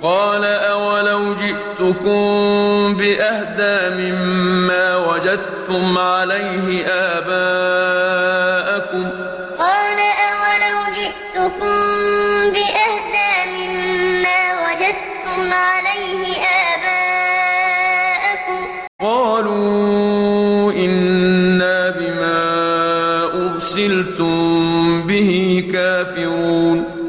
قال أولو جئتكم بأهدى مما وجدتم عليه آباءكم قال أولو جئتكم بأهدى مما وجدتم عليه آباءكم قالوا إنا بما أرسلتم به كافرون